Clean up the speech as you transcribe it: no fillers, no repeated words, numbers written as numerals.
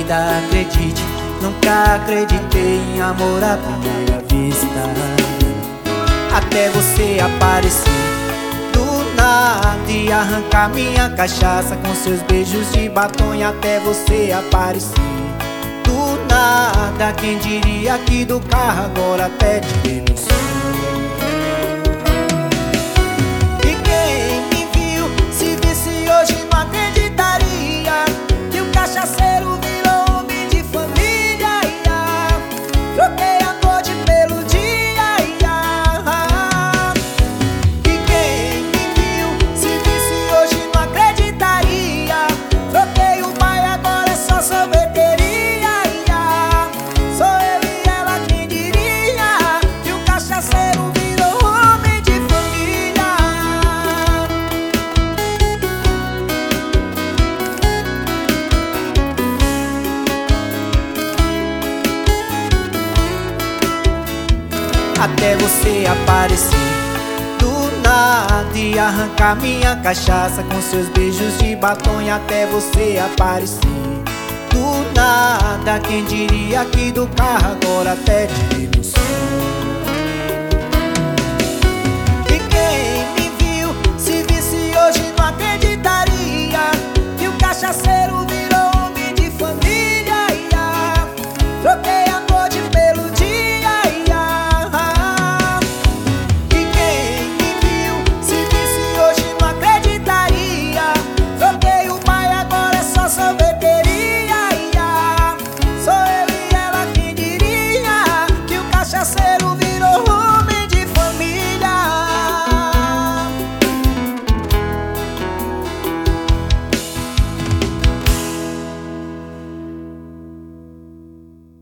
vida, acredite, nunca acreditei em amor à primeira vista. Até você aparecer do nada e arrancar minha cachaça com seus beijos de batom. E até você aparecer do nada, quem diria que do carro agora até te ver no som. E quem me viu, se visse hoje não acreditaria que o cachaceiro virou homem de família. Troquei a noite pelo dia. E quem me viu, se visse hoje não acreditaria. Troquei o pai, agora é só sorveteria. Sou eu e ela, quem diria que o cachaceiro virou homem de família. Até você aparecer do nada e arrancar minha cachaça com seus beijos de batom. E até você aparecer do nada, quem diria que do carro agora até te ver no som.